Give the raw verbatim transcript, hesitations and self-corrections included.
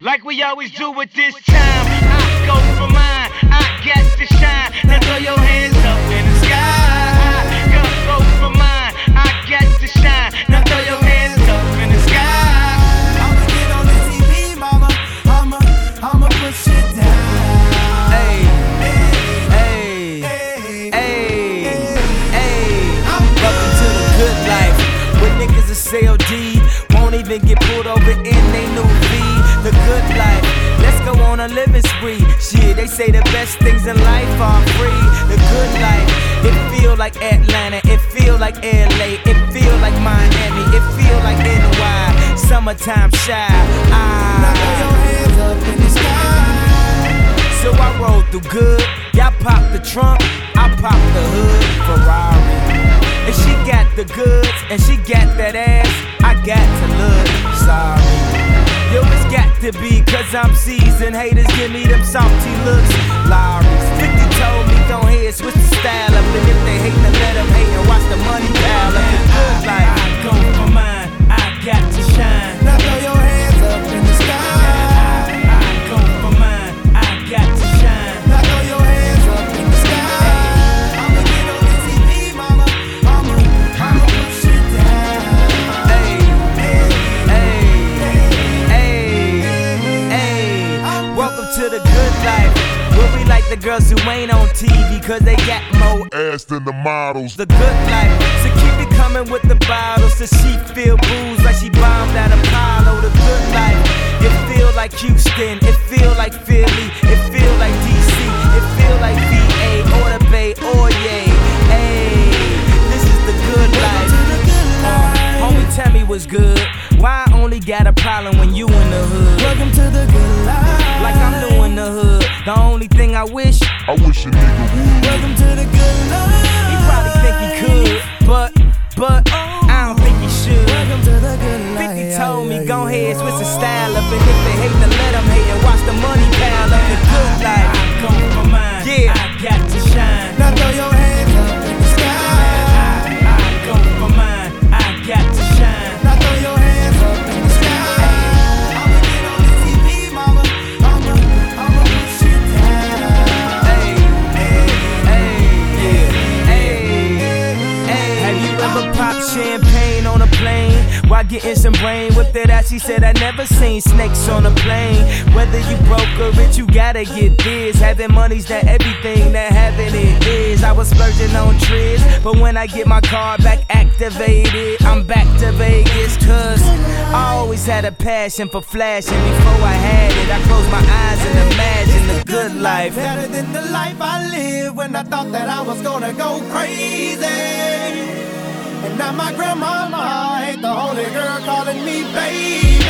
Like we always do at this time, I go for mine, I got to shine. Now throw your hands up in the sky. Go, go for mine, I got to shine. Now throw your hands up in the sky. I'ma get on the T V, mama. I'ma, I'ma push it down. Hey, hey, hey, hey, hey. Welcome to the good life, where niggas are C L D, won't even get pulled over in they new V. The good life, let's go on a living spree. Shit, they say the best things in life are free. The good life, it feel like Atlanta, it feel like L A, it feel like Miami, it feel like N Y. Summertime shy. Now throw your hands up in the sky. So I roll through good, y'all pop the trunk, I pop the hood, Ferrari. And she got the goods, and she got that ass, I got to look sorry. Yo, it's got to be, cause I'm seasoned. Haters give me them salty looks. Lowry's fifty told me, don't hear, switch the style up. And if they hate, then let them hate and watch the money pile up. The good life, I go for mine, I got to shine. Now throw your hands up in the sky. I, I go for mine, I got to shine. Now throw your hands up in the sky. I'ma get on the T V, mama. I'ma, I'ma push it down. Hey, hey, hey. Welcome to the good life, where we like the girls who ain't on T V, cause they got more ass than the models. The good life, so keep it coming with the bottles, so she feel booze like she bombed at Apollo. The good life, it feel like Houston, it feel like Philly, it feel like D C, it feel like V A or the Bay or yay. Hey, this is the good life. Uh, homie, tell me what's good. Why I only got a problem when you in the hood? Welcome to the good life. Like I'm new in the hood. The only thing I wish, I wish a nigga would. Welcome to the good life. he probably think he could, but, but, I don't think he should. Welcome to the good life. fifty told me, go ahead, switch the style up. And if they hate, then let them hate and watch the money pile up. The good life, I go for mine, yeah, I got to shine. Now throw your hands up in the sky. I, I go for mine, I got to shine. Now throw your hands up in the sky. I'ma get on the T V, mama. I'ma, I'ma push it down. Hey, hey, hey, yeah, hey, hey. Have you ever popped champagne on a plane while getting some brain whipped it out? She said, I never seen snakes on a plane. Whether you broke or rich, you gotta get this. Having money's not everything that having it is. I was splurging on trips, but when I get my car back activated, I'm back to Vegas. Cause I always had a passion for flashing. Before I had it, I closed my eyes and imagined the good life. Better than the life I lived when I thought that I was gonna go crazy. And now my grandmama ain't the only girl calling me baby.